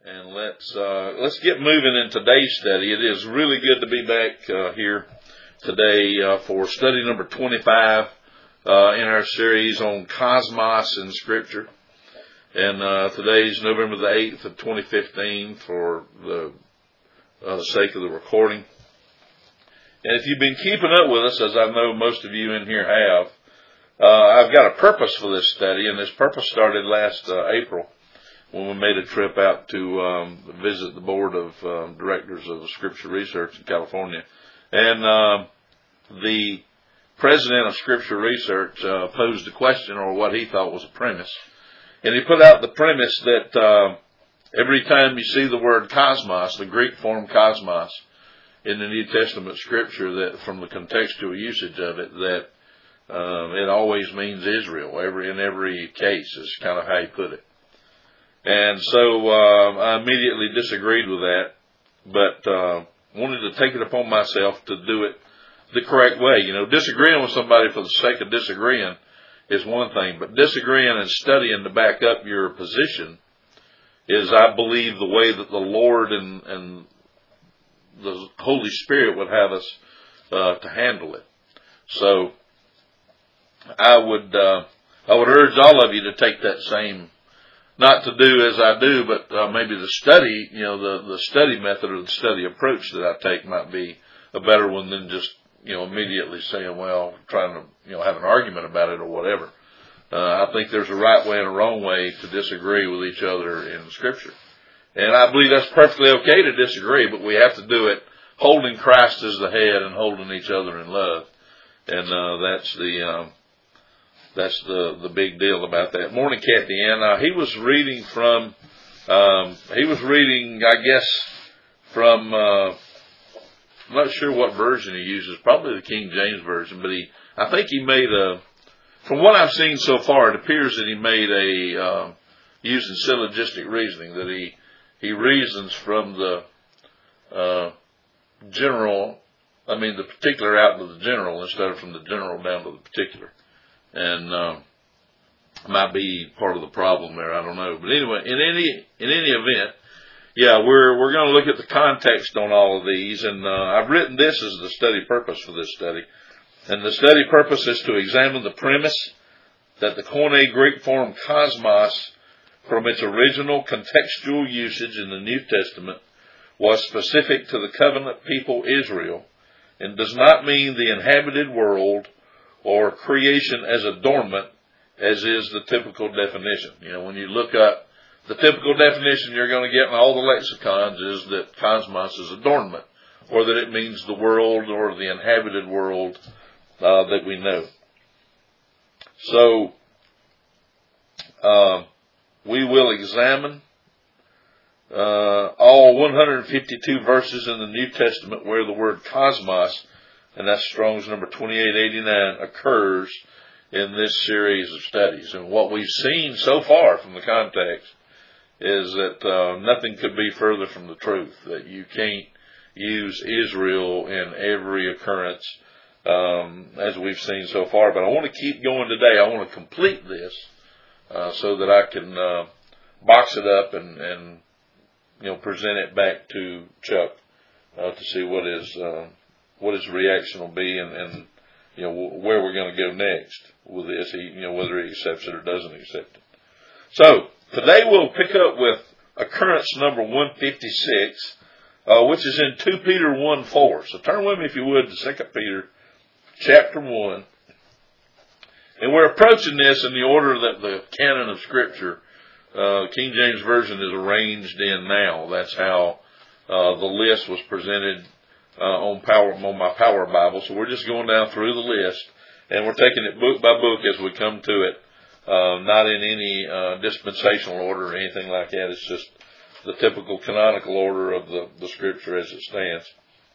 And let's get moving in today's study. It is really good to be back here today for study number 25 in our series on cosmos in Scripture. And today's November the 8th of 2015 for the sake of the recording. And if you've been keeping up with us, as I know most of you in here have, I've got a purpose for this study, and this purpose started last April when we made a trip out to visit the board of directors of Scripture Research in California. And the president of Scripture Research posed a question, or what he thought was a premise. And he put out the premise that every time you see the word cosmos, the Greek form cosmos, in the New Testament Scripture, that from the contextual usage of it, that it always means Israel. In every case is kind of how he put it. And so I immediately disagreed with that, but wanted to take it upon myself to do it the correct way. You know, disagreeing with somebody for the sake of disagreeing is one thing, but disagreeing and studying to back up your position is, I believe, the way that the Lord and the Holy Spirit would have us to handle it. So I would urge all of you to take that same, not to do as I do, but maybe the study, the study method or the study approach that I take might be a better one than just, immediately saying, well, trying to, have an argument about it or whatever. I think there's a right way and a wrong way to disagree with each other in Scripture. And I believe that's perfectly okay to disagree, but we have to do it holding Christ as the head and holding each other in love. And that's the big deal about that. Morning, Kathy Ann. He was reading, I guess, from, I'm not sure what version he uses, probably the King James Version, but I think he made from what I've seen so far, it appears that he made using syllogistic reasoning, that he reasons from the the particular out to the general instead of from the general down to the particular. And might be part of the problem there. I don't know. But anyway, in any event, we're going to look at the context on all of these. And I've written this as the study purpose for this study. And the study purpose is to examine the premise that the Koine Greek form cosmos, from its original contextual usage in the New Testament, was specific to the covenant people Israel, and does not mean the inhabited world or creation as adornment, as is the typical definition. When you look up the typical definition you're going to get in all the lexicons is that cosmos is adornment, or that it means the world or the inhabited world that we know. So, we will examine all 152 verses in the New Testament where the word cosmos, and that's Strong's number 2889, occurs in this series of studies. And what we've seen so far from the context is that nothing could be further from the truth, that you can't use Israel in every occurrence as we've seen so far. But I want to keep going today. I want to complete this so that I can box it up and present it back to Chuck to see what his reaction will be and where we're going to go next with this, whether he accepts it or doesn't accept it. So today we'll pick up with occurrence number 156, which is in 2 Peter 1:4. So turn with me, if you would, to 2 Peter chapter 1. And we're approaching this in the order that the canon of Scripture, King James Version, is arranged in now. That's how the list was presented on my Power Bible. So we're just going down through the list, and we're taking it book by book as we come to it, not in any dispensational order or anything like that. It's just the typical canonical order of the Scripture as it stands.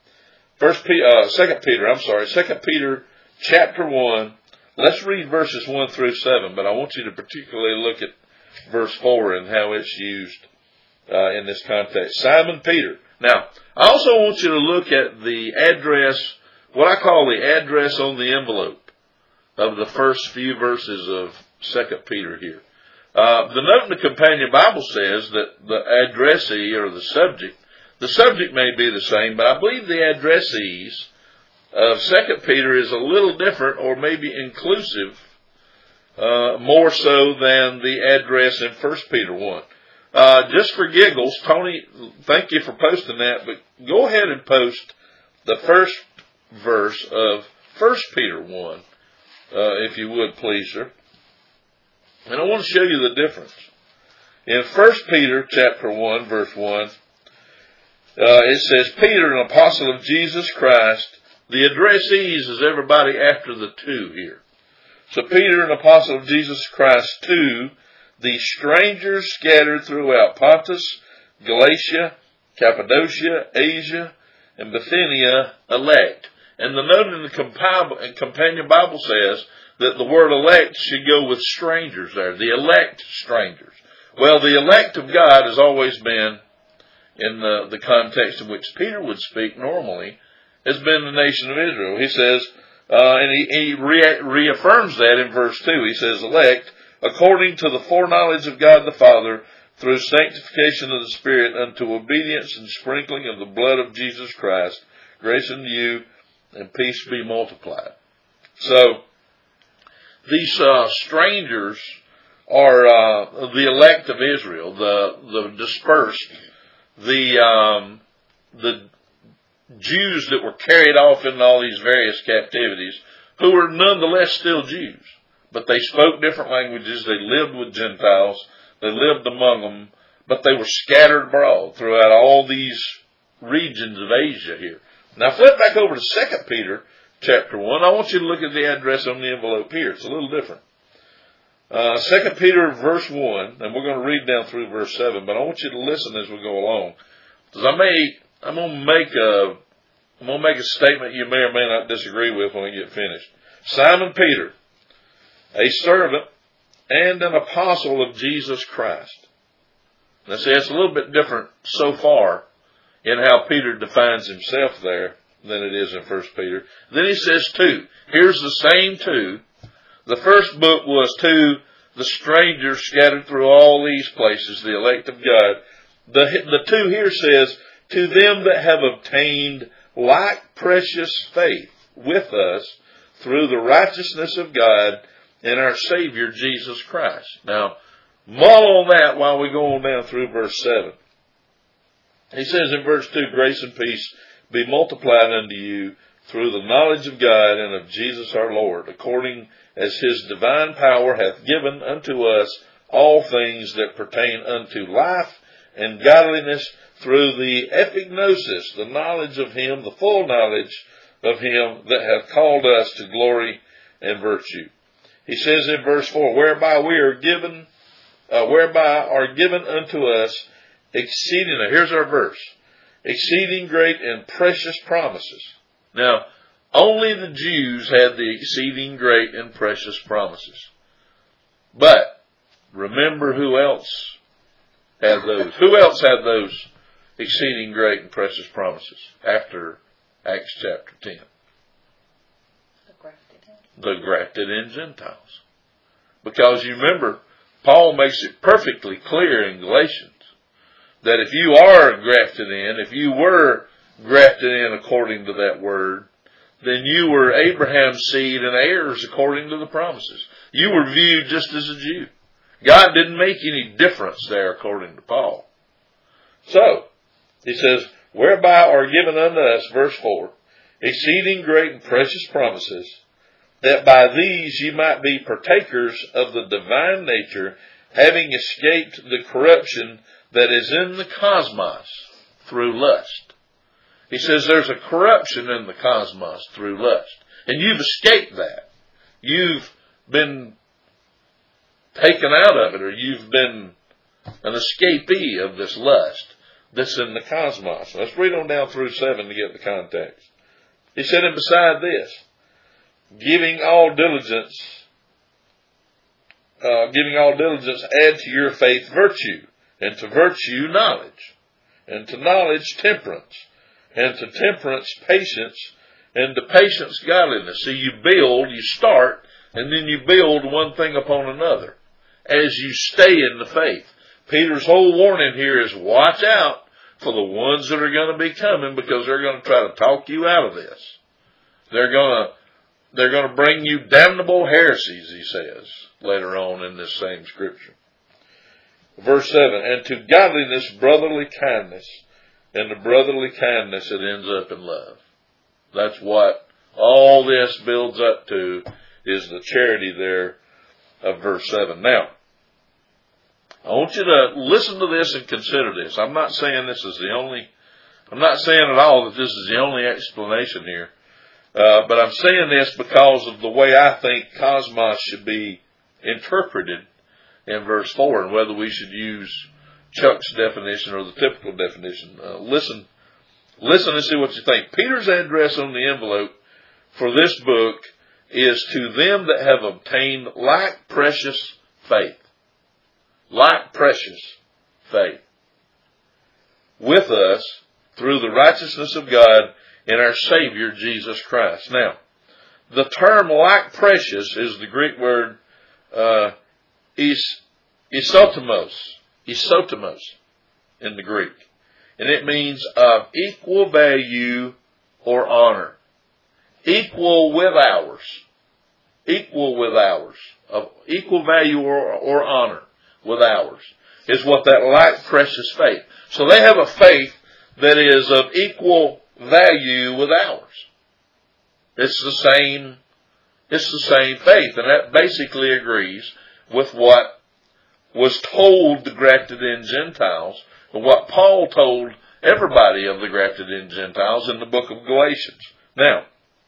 2 Peter chapter 1. Let's read verses 1 through 7, but I want you to particularly look at verse 4 and how it's used in this context. Simon Peter. Now, I also want you to look at the address, what I call the address on the envelope of the first few verses of 2 Peter here. The note in the companion Bible says that the addressee or the subject may be the same, but I believe the addressees of 2 Peter is a little different, or maybe inclusive, more so than the address in 1 Peter 1. Just for giggles, Tony, thank you for posting that, but go ahead and post the first verse of 1 Peter 1, if you would, please, sir. And I want to show you the difference. In 1 Peter chapter 1, verse 1, it says, Peter, an apostle of Jesus Christ. The addressees is everybody after the two here. So Peter, an apostle of Jesus Christ, to the strangers scattered throughout Pontus, Galatia, Cappadocia, Asia, and Bithynia, elect. And the note in the companion Bible says that the word elect should go with strangers there. The elect strangers. Well, the elect of God has always been, in the context in which Peter would speak normally, has been the nation of Israel. He says, and he reaffirms that in verse 2. He says, elect, according to the foreknowledge of God the Father, through sanctification of the Spirit, unto obedience and sprinkling of the blood of Jesus Christ, grace unto you, and peace be multiplied. So, these strangers are the elect of Israel, the dispersed, the Jews that were carried off in all these various captivities, who were nonetheless still Jews. But they spoke different languages, they lived with Gentiles, they lived among them, but they were scattered abroad throughout all these regions of Asia here. Now flip back over to 2 Peter chapter 1. I want you to look at the address on the envelope here. It's a little different. 2 Peter verse 1, and we're going to read down through verse 7, but I want you to listen as we go along. Because I'm going to make a statement you may or may not disagree with when I get finished. Simon Peter, a servant and an apostle of Jesus Christ. Now see, it's a little bit different so far in how Peter defines himself there than it is in 1 Peter. Then he says to. Here's the same to. The first book was to the strangers scattered through all these places, the elect of God. The two here says, to them that have obtained like precious faith with us through the righteousness of God and our Savior Jesus Christ. Now, mull on that while we go on down through verse 7. He says in verse 2, grace and peace be multiplied unto you through the knowledge of God and of Jesus our Lord, according as his divine power hath given unto us all things that pertain unto life and godliness, through the epignosis, the knowledge of him, the full knowledge of him that hath called us to glory and virtue. He says in verse 4, whereby are given unto us exceeding, now here's our verse, exceeding great and precious promises. Now, only the Jews had the exceeding great and precious promises. But, remember who else had those? Who else had those exceeding great and precious promises after Acts chapter 10? The grafted in Gentiles. Because you remember, Paul makes it perfectly clear in Galatians that if you are grafted in, if you were grafted in according to that word, then you were Abraham's seed and heirs according to the promises. You were viewed just as a Jew. God didn't make any difference there according to Paul. So, he says, whereby are given unto us, verse 4, exceeding great and precious promises, that by these ye might be partakers of the divine nature, having escaped the corruption that is in the cosmos through lust. He says there's a corruption in the cosmos through lust. And you've escaped that. You've been taken out of it, or you've been an escapee of this lust that's in the cosmos. Let's read on down through 7 to get the context. He said, and beside this, giving all diligence, add to your faith virtue, and to virtue knowledge, and to knowledge temperance, and to temperance patience, and to patience godliness. See, you start, and then you build one thing upon another. as you stay in the faith. Peter's whole warning here is watch out for the ones that are going to be coming, because they're going to try to talk you out of this. They're going to bring you damnable heresies, he says later on in this same scripture. Verse 7, and to godliness, brotherly kindness, and to brotherly kindness it ends up in love. That's what all this builds up to, is the charity there of verse 7. Now, I want you to listen to this and consider this. I'm not saying at all that this is the only explanation here. But I'm saying this because of the way I think cosmos should be interpreted in verse 4, and whether we should use Chuck's definition or the typical definition. Listen and see what you think. Peter's address on the envelope for this book is to them that have obtained like precious faith. Like precious faith. With us through the righteousness of God in our Savior Jesus Christ. Now, the term like precious is the Greek word isotomos in the Greek. And it means of equal value or honor. Equal with ours. Equal with ours. Of equal value or honor with ours is what that like precious faith. So they have a faith that is of equal value with ours. It's the same faith, and that basically agrees with what was told the grafted-in Gentiles, and what Paul told everybody of the grafted-in Gentiles in the book of Galatians. Now,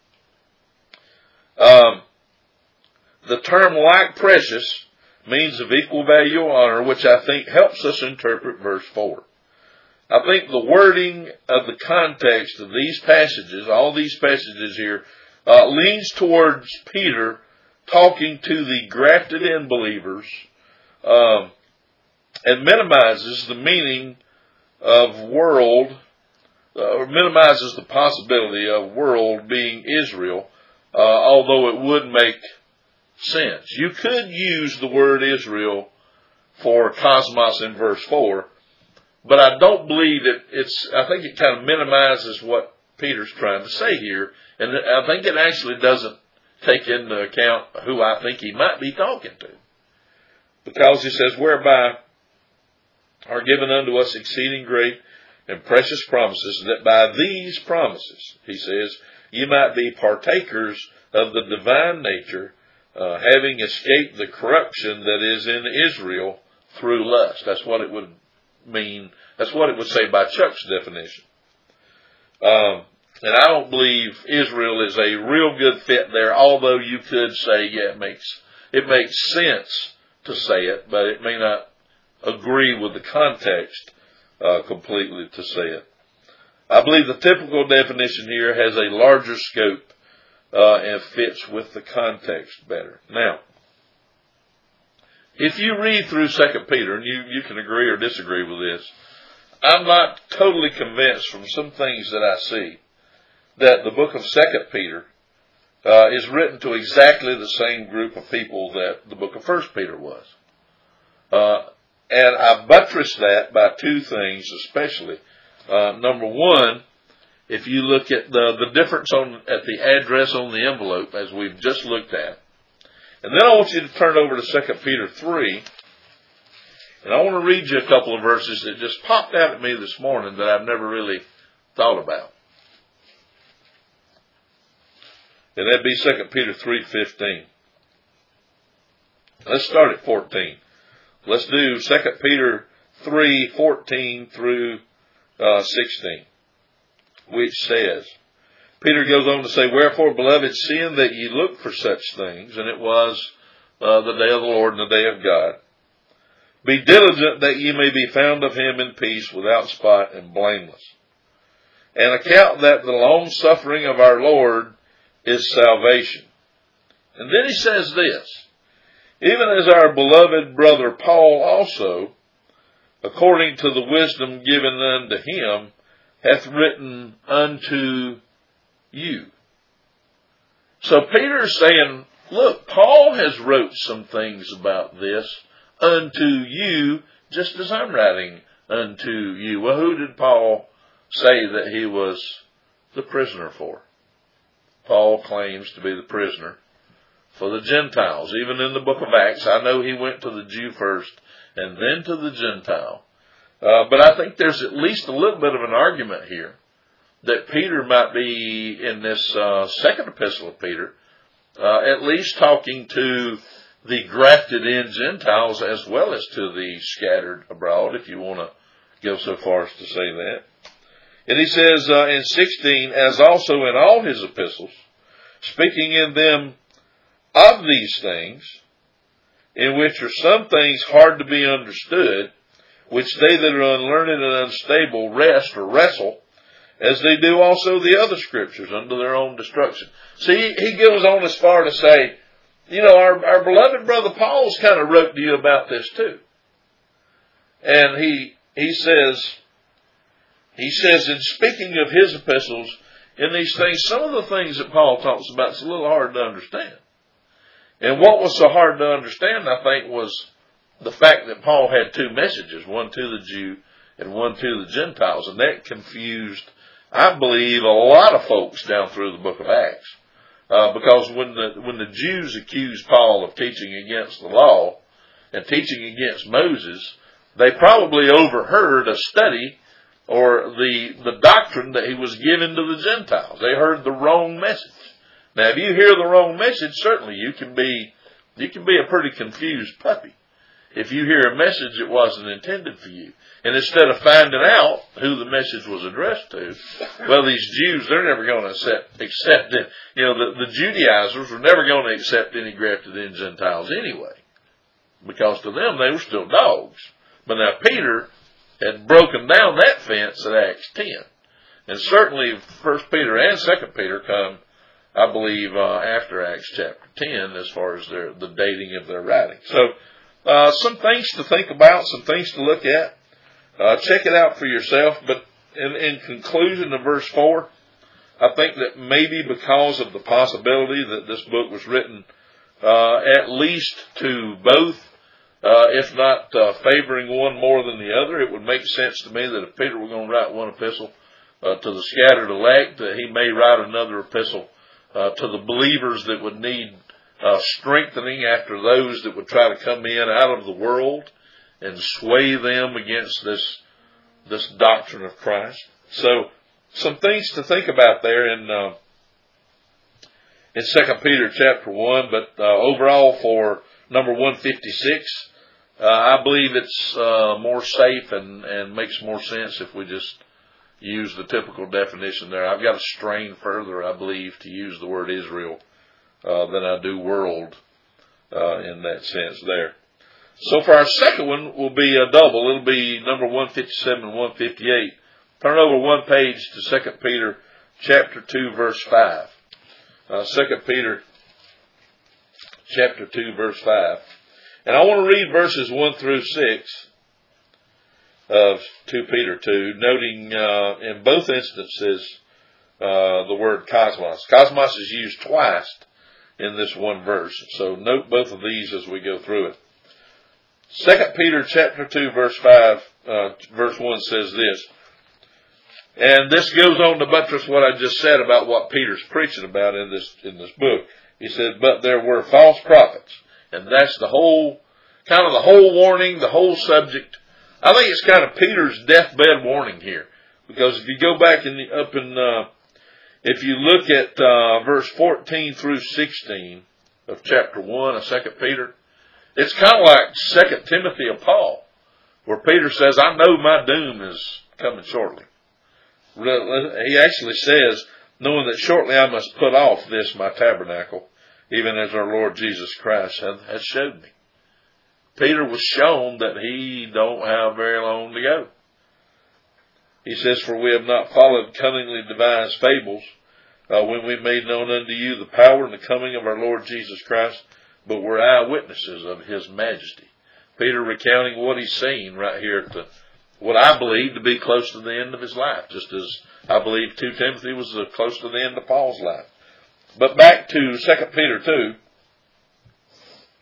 the term like precious means of equal value or honor, which I think helps us interpret verse 4. I think the wording of the context of these passages, all these passages here, leans towards Peter talking to the grafted-in believers, and minimizes the meaning of world, or minimizes the possibility of world being Israel, although it would make sense. You could use the word Israel for cosmos in verse 4, but I don't believe I think it kind of minimizes what Peter's trying to say here, and I think it actually doesn't take into account who I think he might be talking to. Because he says, whereby are given unto us exceeding great and precious promises, that by these promises, he says, ye might be partakers of the divine nature, having escaped the corruption that is in Israel through lust. That's what it would mean. That's what it would say by Chuck's definition. And I don't believe Israel is a real good fit there, although you could say, yeah, it makes sense to say it, but it may not agree with the context completely to say it. I believe the typical definition here has a larger scope and fits with the context better. Now, if you read through 2 Peter, and you can agree or disagree with this, I'm not totally convinced from some things that I see that the book of 2 Peter is written to exactly the same group of people that the book of 1 Peter was. And I buttress that by two things especially. Number one, if you look at the difference at the address on the envelope, as we've just looked at. And then I want you to turn over to 2 Peter 3. And I want to read you a couple of verses that just popped out at me this morning that I've never really thought about. And that'd be 2 Peter 3:15. Let's start at 14. Let's do 2 Peter 3:14 through 16, which says, Peter goes on to say, wherefore, beloved, seeing that ye look for such things, and it was the day of the Lord and the day of God, be diligent that ye may be found of him in peace, without spot and blameless. And account that the long suffering of our Lord is salvation. And then he says this, even as our beloved brother Paul also, according to the wisdom given unto him, hath written unto you. So Peter is saying, look, Paul has wrote some things about this unto you, just as I'm writing unto you. Well, who did Paul say that he was the prisoner for? Paul claims to be the prisoner for the Gentiles. Even in the book of Acts, I know he went to the Jew first and then to the Gentile. But I think there's at least a little bit of an argument here that Peter might be, in this second epistle of Peter, at least talking to the grafted in Gentiles as well as to the scattered abroad, if you want to go so far as to say that. And he says in 16, as also in all his epistles, speaking in them of these things, in which are some things hard to be understood, which they that are unlearned and unstable wrest or wrestle, as they do also the other scriptures unto their own destruction. See, he goes on as far to say, our beloved brother Paul's kind of wrote to you about this too. And he says in speaking of his epistles, in these things, some of the things that Paul talks about is a little hard to understand. And what was so hard to understand, I think, was the fact that Paul had two messages, one to the Jew and one to the Gentiles. And that confused, I believe, a lot of folks down through the book of Acts. Because when the Jews accused Paul of teaching against the law and teaching against Moses, they probably overheard a study or the doctrine that he was giving to the Gentiles. They heard the wrong message. Now, if you hear the wrong message, certainly you can be a pretty confused puppy if you hear a message that wasn't intended for you. And instead of finding out who the message was addressed to, well, these Jews, they're never going to accept it. The Judaizers were never going to accept any grafted in Gentiles anyway, because to them they were still dogs. But now Peter had broken down that fence at Acts 10. And certainly 1 Peter and 2 Peter come, I believe, after Acts chapter 10 as far as the dating of their writing. So some things to think about, some things to look at. Check it out for yourself. But in conclusion of verse 4, I think that maybe because of the possibility that this book was written at least to both, if not favoring one more than the other, it would make sense to me that if Peter were going to write one epistle to the scattered elect, he may write another epistle to the believers that would need strengthening after those that would try to come in out of the world and sway them against this doctrine of Christ. So, some things to think about there in 2 Peter chapter 1, but overall for number 156, I believe it's more safe and makes more sense if we just use the typical definition there. I've got to strain further, I believe, to use the word Israel than I do world in that sense there. So for our second one will be a double. It'll be number 157 and 158. Turn over one page to 2 Peter chapter 2 verse 5. 2 Peter chapter 2 verse 5. And I want to read verses 1 through 6 of 2 Peter 2, noting in both instances the word cosmos. Cosmos is used twice in this one verse. So note both of these as we go through it. 2 Peter chapter 2 verse 5, verse 1 says this. And this goes on to buttress what I just said about what Peter's preaching about in this book. He said, but there were false prophets. And that's the whole warning, the whole subject. I think it's kind of Peter's deathbed warning here. Because if you go back if you look at verse 14 through 16 of chapter 1 of 2 Peter, it's kind of like 2 Timothy of Paul, where Peter says, I know my doom is coming shortly. He actually says, knowing that shortly I must put off this my tabernacle, even as our Lord Jesus Christ has showed me. Peter was shown that he don't have very long to go. He says, for we have not followed cunningly devised fables, when we made known unto you the power and the coming of our Lord Jesus Christ, but we're eyewitnesses of his majesty. Peter recounting what he's seen right here at what I believe to be close to the end of his life, just as I believe 2 Timothy was close to the end of Paul's life. But back to 2 Peter 2,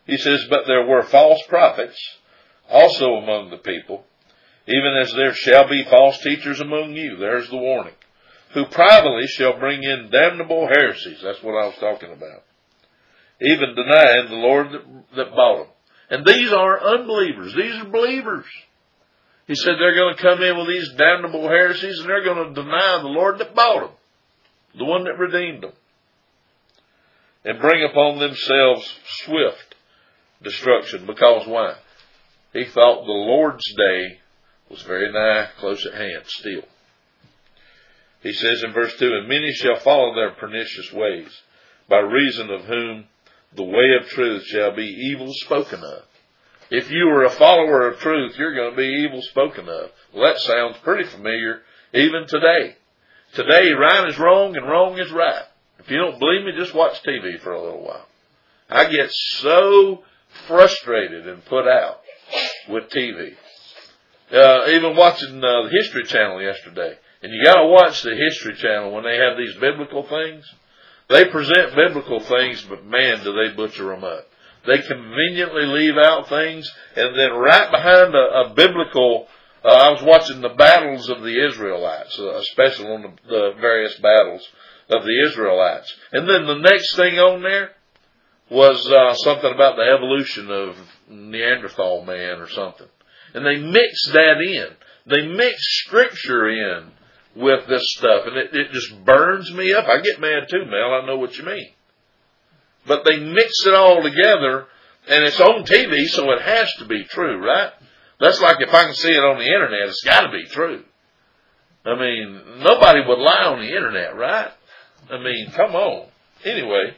He says, but there were false prophets also among the people, even as there shall be false teachers among you. There's the warning. Who privately shall bring in damnable heresies. That's what I was talking about. Even denying the Lord that bought them. And these are unbelievers. These are believers. He said they're going to come in with these damnable heresies and they're going to deny the Lord that bought them. The one that redeemed them. And bring upon themselves swift destruction. Because why? He thought the Lord's day was very nigh, close at hand still. He says in verse 2, and many shall follow their pernicious ways, by reason of whom the way of truth shall be evil spoken of. If you are a follower of truth, you're going to be evil spoken of. Well, that sounds pretty familiar even today. Today, right is wrong and wrong is right. If you don't believe me, just watch TV for a little while. I get so frustrated and put out with TV. Even watching the History Channel yesterday. And you got to watch the History Channel when they have these biblical things. They present biblical things, but man, do they butcher them up. They conveniently leave out things, and then right behind a biblical, I was watching the battles of the Israelites, especially on the various battles of the Israelites. And then the next thing on there was something about the evolution of Neanderthal man or something. And they mix that in. They mix Scripture in with this stuff. And it just burns me up. I get mad too, Mel. I know what you mean. But they mix it all together. And it's on TV, so it has to be true, right? That's like if I can see it on the internet, it's got to be true. I mean, nobody would lie on the internet, right? I mean, come on. Anyway,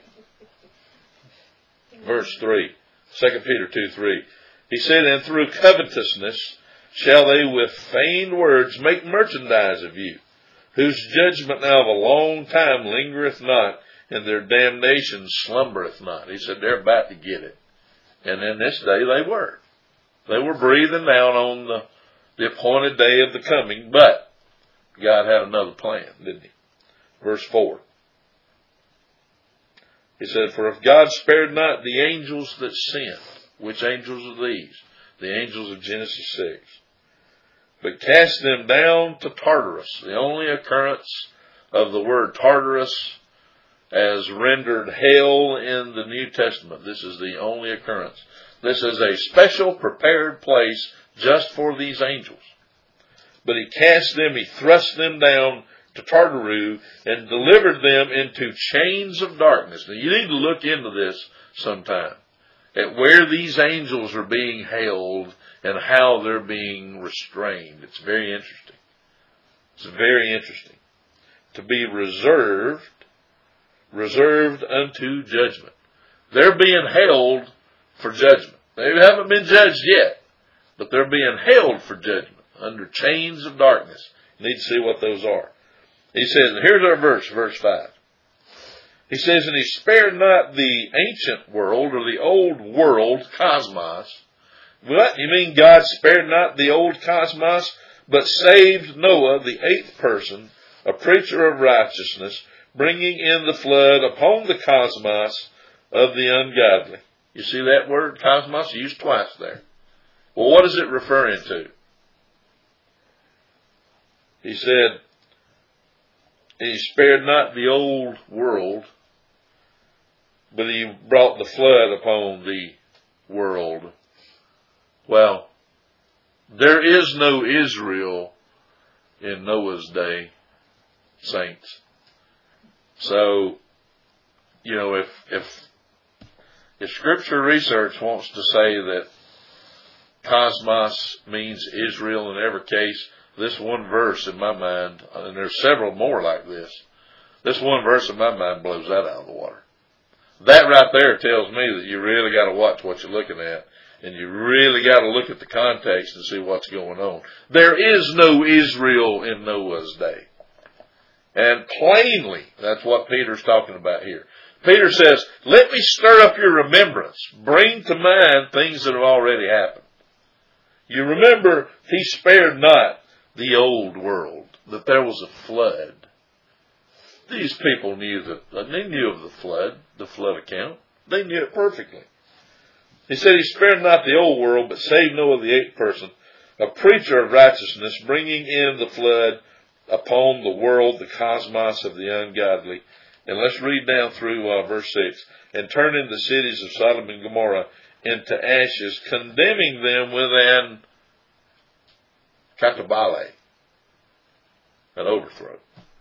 verse 3, 2 Peter 2:3. He said, and through covetousness shall they with feigned words make merchandise of you, whose judgment now of a long time lingereth not, and their damnation slumbereth not. He said they're about to get it. And in this day they were. They were breathing down on the appointed day of the coming, but God had another plan, didn't he? Verse 4. He said, for if God spared not the angels that sinned, which angels are these? The angels of Genesis 6. But cast them down to Tartarus. The only occurrence of the word Tartarus as rendered hell in the New Testament. This is the only occurrence. This is a special prepared place just for these angels. But he cast them, he thrust them down to Tartaru and delivered them into chains of darkness. Now you need to look into this sometime. At where these angels are being held and how they're being restrained. It's very interesting. It's very interesting. To be reserved unto judgment. They're being held for judgment. They haven't been judged yet, but they're being held for judgment under chains of darkness. You need to see what those are. He says, and here's our verse, verse 5. He says, and he spared not the ancient world or the old world, cosmos. What? You mean God spared not the old cosmos, but saved Noah, the eighth person, a preacher of righteousness, bringing in the flood upon the cosmos of the ungodly. You see that word, cosmos, used twice there. Well, what is it referring to? He said, he spared not the old world, but he brought the flood upon the world. Well, there is no Israel in Noah's day, saints. So, you know, if Scripture research wants to say that cosmos means Israel in every case, this one verse in my mind, and there's several more like this, this one verse in my mind blows that out of the water. That right there tells me that you really got to watch what you're looking at, and you really got to look at the context and see what's going on. There is no Israel in Noah's day. And plainly, that's what Peter's talking about here. Peter says, let me stir up your remembrance. Bring to mind things that have already happened. You remember, he spared not the old world, that there was a flood. These people knew that, they knew of the flood account. They knew it perfectly. He said, He spared not the old world, but saved Noah the eighth person, a preacher of righteousness, bringing in the flood upon the world, the cosmos of the ungodly. And let's read down through verse 6. And turning the cities of Sodom and Gomorrah into ashes, condemning them with an katabale, an overthrow,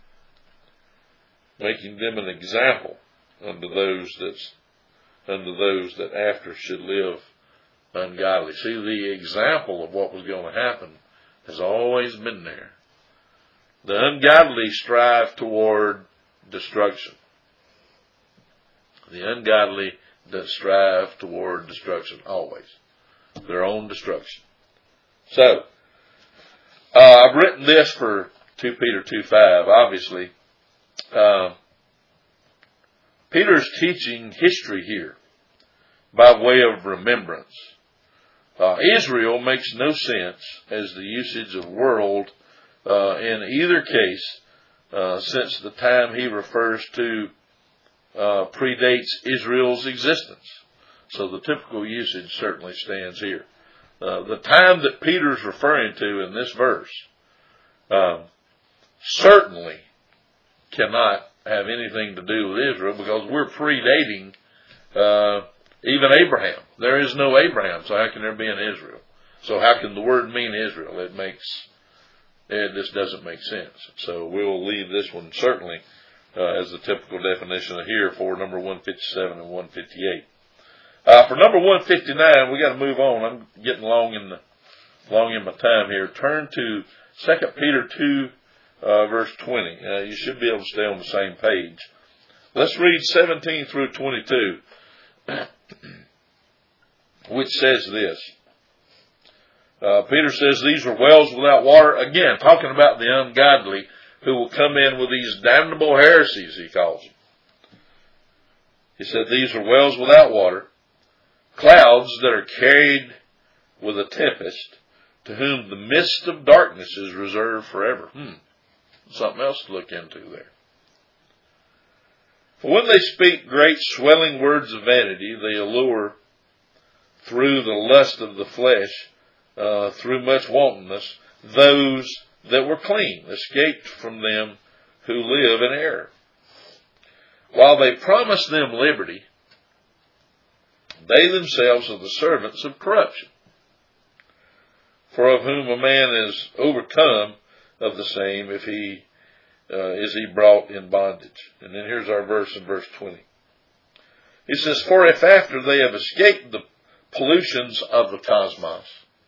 making them an example unto those that after should live ungodly. See, the example of what was going to happen has always been there. The ungodly strive toward destruction. The ungodly that strive toward destruction, always. Their own destruction. So, I've written this for 2 Peter 2:5, obviously. Peter's teaching history here by way of remembrance. Israel makes no sense as the usage of world in either case, since the time he refers to predates Israel's existence. So the typical usage certainly stands here. The time that Peter's referring to in this verse certainly cannot have anything to do with Israel, because we're predating even Abraham. There is no Abraham, so how can there be an Israel? So how can the word mean Israel? This doesn't make sense. So we'll leave this one certainly as the typical definition here for number 157 and 158. For number 159, we got to move on. I'm getting long in my time here. Turn to 2 Peter 2, verse 20. You should be able to stay on the same page. Let's read 17 through 22, which says this. Peter says these are wells without water. Again, talking about the ungodly who will come in with these damnable heresies, he calls them. He said these are wells without water, clouds that are carried with a tempest, to whom the mist of darkness is reserved forever. Something else to look into there. For when they speak great swelling words of vanity, they allure through the lust of the flesh, through much wantonness, those that were clean, escaped from them who live in error. While they promise them liberty, they themselves are the servants of corruption. For of whom a man is overcome, of the same if he is he brought in bondage. And then here's our verse in verse 20. He says, for if after they have escaped the pollutions of the cosmos,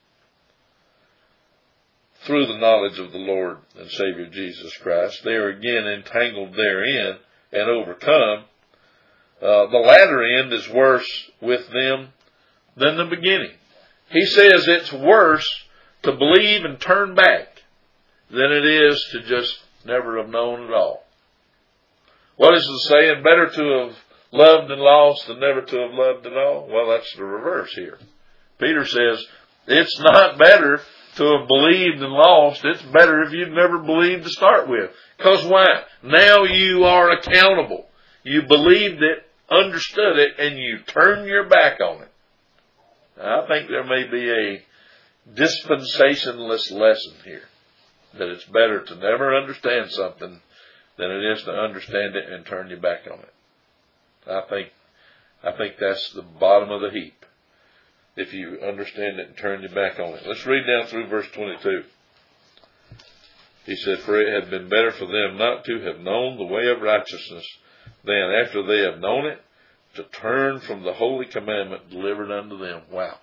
through the knowledge of the Lord and Savior Jesus Christ, they are again entangled therein and overcome, the latter end is worse with them than the beginning. He says it's worse to believe and turn back than it is to just never have known at all. What is the saying? Better to have loved and lost than never to have loved at all? Well, that's the reverse here. Peter says it's not better to have believed and lost. It's better if you'd never believed to start with. Because why? Now you are accountable. You believed it, understood it, and you turn your back on it. Now, I think there may be a dispensationalist lesson here. That it's better to never understand something than it is to understand it and turn your back on it. I think that's the bottom of the heap. If you understand it and turn your back on it. Let's read down through verse 22. He said, for it had been better for them not to have known the way of righteousness than after they have known it, to turn from the holy commandment delivered unto them. Wow.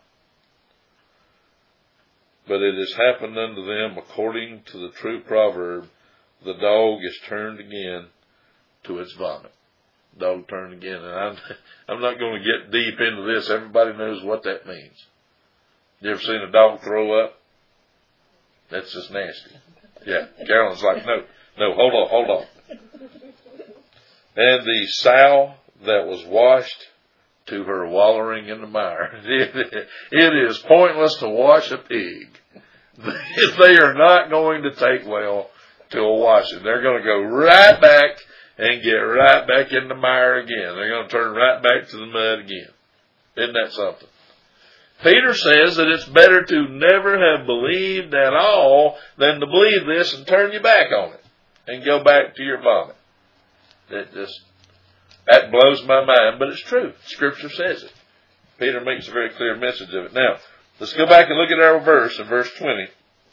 But it has happened unto them according to the true proverb, the dog is turned again to its vomit. Dog turned again. And I'm not going to get deep into this. Everybody knows what that means. You ever seen a dog throw up? That's just nasty. Yeah. Carolyn's like, no, hold on. And the sow that was washed to her wallowing in the mire. It is pointless to wash a pig. They are not going to take well to a washing. They're going to go right back and get right back in the mire again. They're going to turn right back to the mud again. Isn't that something? Peter says that it's better to never have believed at all than to believe this and turn your back on it and go back to your vomit. That blows my mind, but it's true. Scripture says it. Peter makes a very clear message of it. Now, let's go back and look at our verse in verse 20.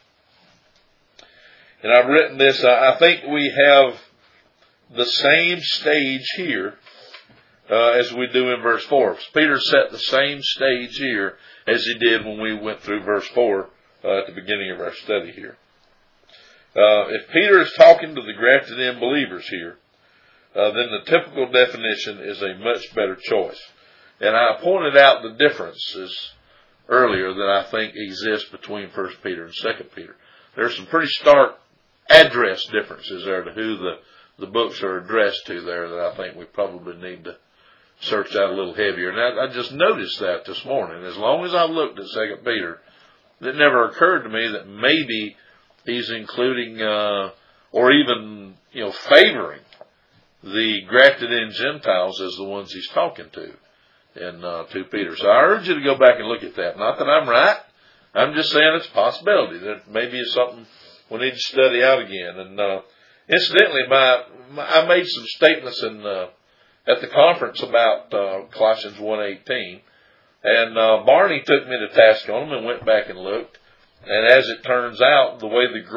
And I've written this. I think we have the same stage here as we do in verse 4. Peter set the same stage here as he did when we went through verse 4 at the beginning of our study here. If Peter is talking to the grafted in believers here, then the typical definition is a much better choice. And I pointed out the differences earlier that I think exist between 1 Peter and 2 Peter. There's some pretty stark address differences there to who the books are addressed to there that I think we probably need to search out a little heavier. And I just noticed that this morning. As long as I looked at 2 Peter, it never occurred to me that maybe he's including or even favoring the grafted in Gentiles as the ones he's talking to in 2 Peter. So I urge you to go back and look at that. Not that I'm right. I'm just saying it's a possibility that maybe it's something we need to study out again. And incidentally, I made some statements at the conference about Colossians 1:18, and Barney took me to task on them and went back and looked. And as it turns out, the way the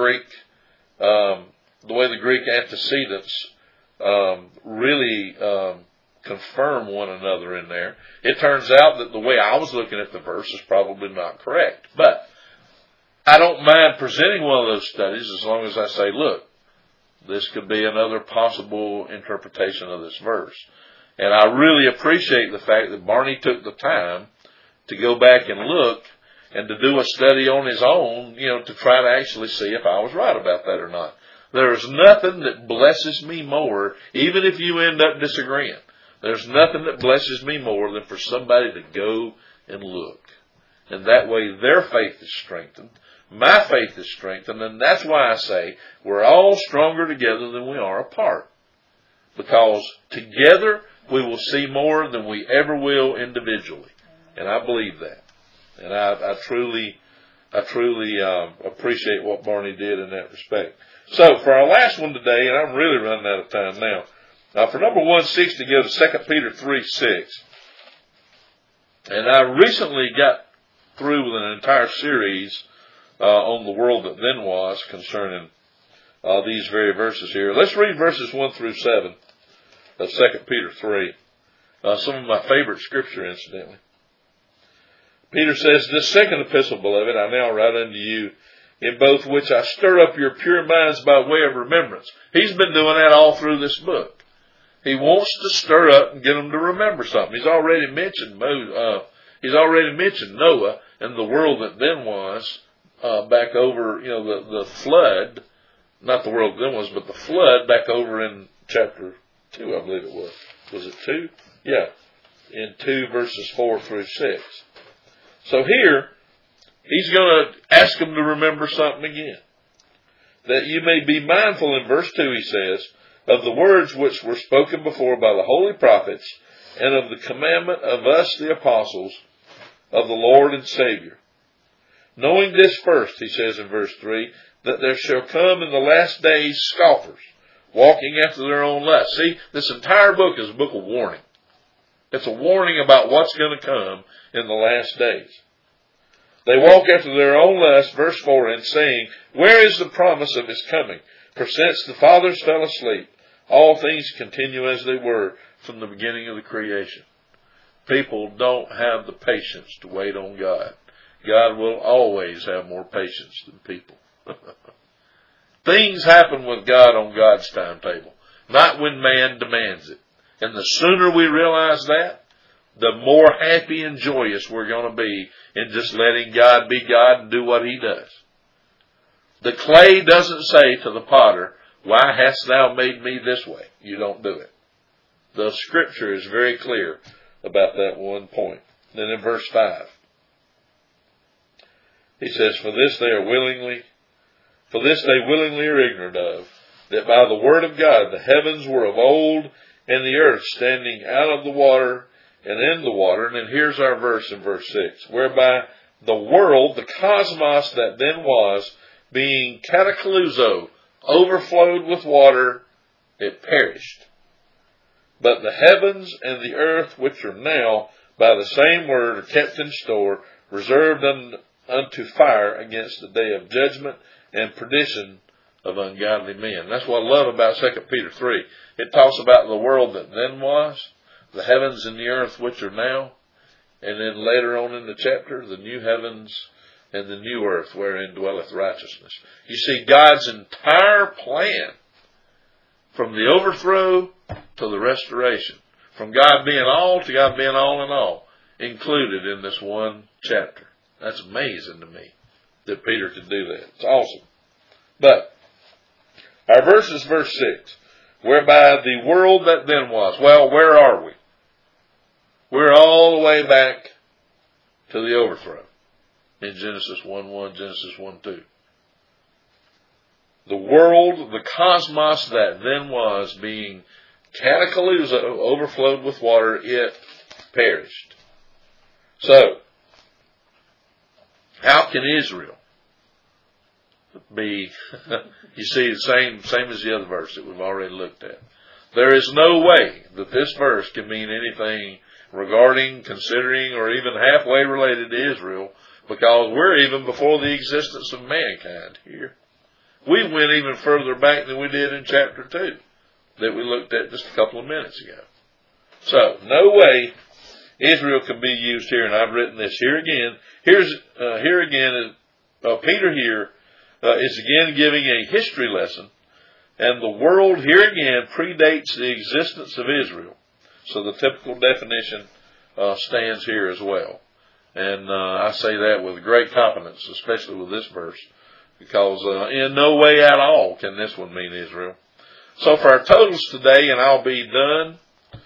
Greek antecedents really confirm one another in there, it turns out that the way I was looking at the verse is probably not correct. But I don't mind presenting one of those studies as long as I say, look, this could be another possible interpretation of this verse. And I really appreciate the fact that Barney took the time to go back and look and to do a study on his own, to try to actually see if I was right about that or not. There's nothing that blesses me more, even if you end up disagreeing. There's nothing that blesses me more than for somebody to go and look. And that way their faith is strengthened. My faith is strengthened. And that's why I say we're all stronger together than we are apart. Because together we will see more than we ever will individually. And I believe that. And I truly appreciate what Barney did in that respect. So for our last one today, and I'm really running out of time now. For number 160, go to 2 Peter 3:6. And I recently got through with an entire series on the world that then was concerning these very verses here. Let's read verses 1 through 7 of 2 Peter 3. Some of my favorite scripture, incidentally. Peter says, "This second epistle, beloved, I now write unto you, in both which I stir up your pure minds by way of remembrance." He's been doing that all through this book. He wants to stir up and get them to remember something. He's already mentioned Noah and the world that then was back over, the flood. Not the world that then was, but the flood back over in chapter 2, I believe it was. Was it 2? Yeah. In 2 verses 4 through 6. So here, he's going to ask them to remember something again. That you may be mindful, in verse 2 he says, of the words which were spoken before by the holy prophets, and of the commandment of us the apostles of the Lord and Savior. Knowing this first, he says in verse 3, that there shall come in the last days scoffers, walking after their own lust. See, this entire book is a book of warning. It's a warning about what's going to come in the last days. They walk after their own lust, verse 4, and saying, "Where is the promise of his coming? For since the fathers fell asleep, all things continue as they were from the beginning of the creation." People don't have the patience to wait on God. God will always have more patience than people. Things happen with God on God's timetable, not when man demands it. And the sooner we realize that, the more happy and joyous we're going to be in just letting God be God and do what he does. The clay doesn't say to the potter, "Why hast thou made me this way?" You don't do it. The scripture is very clear about that one point. Then in verse 5, he says, For this they willingly are ignorant of, that by the word of God the heavens were of old, and the earth standing out of the water and in the water. And then here's our verse in verse 6, whereby the world, the cosmos that then was, being catacluso, overflowed with water, it perished. But the heavens and the earth, which are now by the same word, are kept in store, reserved unto fire against the day of judgment and perdition of ungodly men. That's what I love about 2 Peter 3. It talks about the world that then was, the heavens and the earth which are now, and then later on in the chapter, the new heavens and the new earth wherein dwelleth righteousness. You see, God's entire plan, from the overthrow to the restoration, from God being all to God being all in all, included in this one chapter. That's amazing to me that Peter could do that. It's awesome. But our verse is verse 6, whereby the world that then was. Well, where are we? We're all the way back to the overthrow in Genesis 1:1, Genesis 1:2. The world, the cosmos that then was, being catacluso, overflowed with water, it perished. So, how can Israel be, you see, the same as the other verse that we've already looked at. There is no way that this verse can mean anything regarding, considering, or even halfway related to Israel, because we're even before the existence of mankind here. We went even further back than we did in chapter 2 that we looked at just a couple of minutes ago. So, no way Israel can be used here, and I've written this here again. Here again, Peter here is again giving a history lesson, and the world here again predates the existence of Israel. So the typical definition stands here as well. And I say that with great confidence, especially with this verse, because in no way at all can this one mean Israel. So for our totals today, and I'll be done,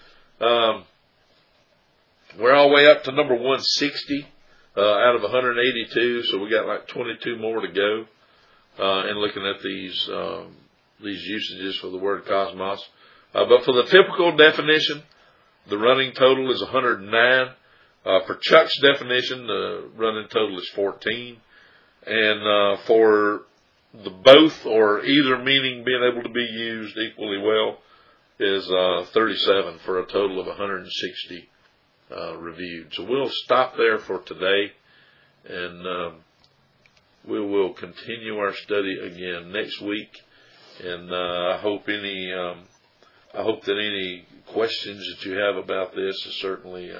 we're all the way up to number 160 out of 182, so we got like 22 more to go in looking at these usages for the word cosmos. But for the typical definition, the running total is 109. For Chuck's definition, the running total is 14. And for the both or either meaning being able to be used equally well is 37 for a total of 160 reviewed. So we'll stop there for today, and we will continue our study again next week. And I hope that any questions that you have about this is certainly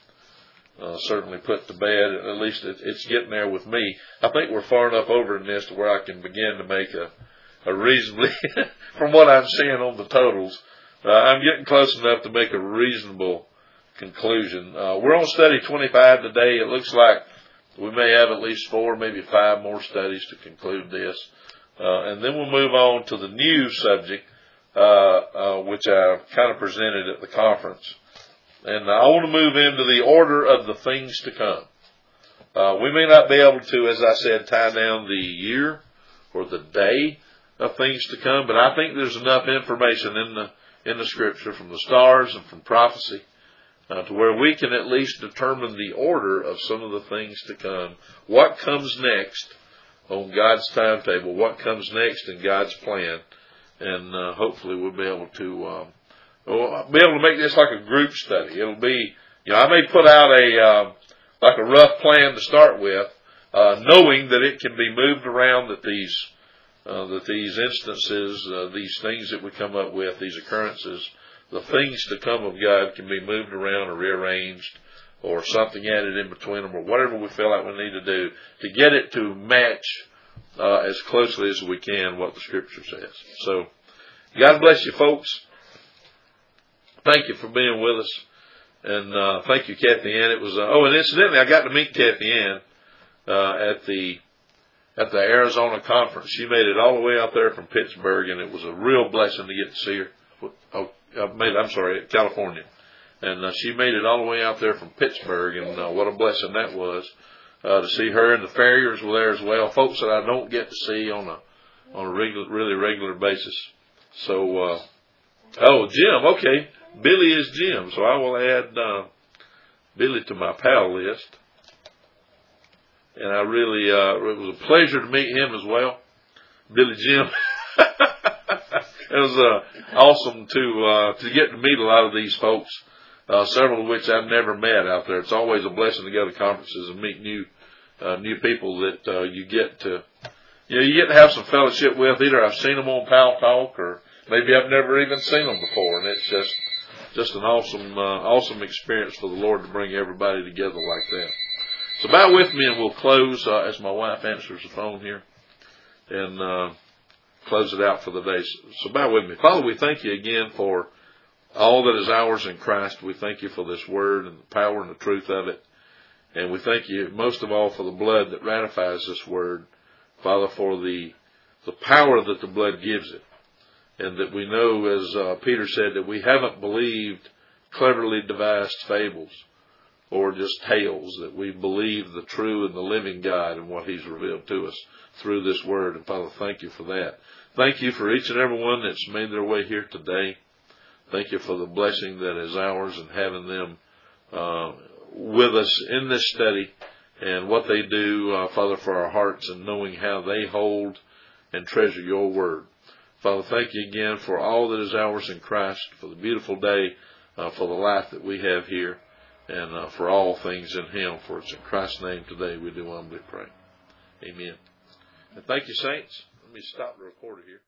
put to bed. At least it's getting there with me. I think we're far enough over in this to where I can begin to make a reasonably, from what I'm seeing on the totals, I'm getting close enough to make a reasonable conclusion. We're on study 25 today. It looks like we may have at least 4, maybe 5 more studies to conclude this. And then we'll move on to the new subject, which I kind of presented at the conference. And I want to move into the order of the things to come. We may not be able to, as I said, tie down the year or the day of things to come, but I think there's enough information in the Scripture from the stars and from prophecy to where we can at least determine the order of some of the things to come. What comes next on God's timetable? What comes next in God's plan? And hopefully we'll be able to make this like a group study. It'll be, I may put out like a rough plan to start with, knowing that it can be moved around, that these instances, these things that we come up with, these occurrences, the things to come of God can be moved around or rearranged or something added in between them or whatever we feel like we need to do to get it to match as closely as we can what the Scripture says. So, God bless you folks. Thank you for being with us. And thank you, Kathy Ann. It was and incidentally, I got to meet Kathy Ann at the Arizona conference. She made it all the way out there from Pittsburgh, and it was a real blessing to get to see her. California. And she made it all the way out there from Pittsburgh, and what a blessing that was to see her. And the farriers were there as well, folks that I don't get to see on a really regular basis. So, Jim, okay. Billy is Jim, so I will add Billy to my pal list. And I really, it was a pleasure to meet him as well. Billy Jim. It was awesome to get to meet a lot of these folks, several of which I've never met out there. It's always a blessing to go to conferences and meet new people that you get to have some fellowship with. Either I've seen them on Pal Talk, or maybe I've never even seen them before, and it's just an awesome experience for the Lord to bring everybody together like that. So bow with me, and we'll close as my wife answers the phone here, and close it out for the day. So bow with me. Father, we thank you again for all that is ours in Christ. We thank you for this word and the power and the truth of it. And we thank you most of all for the blood that ratifies this word. Father, for the power that the blood gives it. And that we know, as Peter said, that we haven't believed cleverly devised fables or just tales, that we believe the true and the living God and what he's revealed to us through this word. And Father, thank you for that. Thank you for each and every one that's made their way here today. Thank you for the blessing that is ours and having them with us in this study and what they do, Father, for our hearts and knowing how they hold and treasure your word. Father, thank you again for all that is ours in Christ, for the beautiful day, for the life that we have here, and for all things in him. For it's in Christ's name today we do humbly pray. Amen. And thank you, saints. Let me stop the recorder here.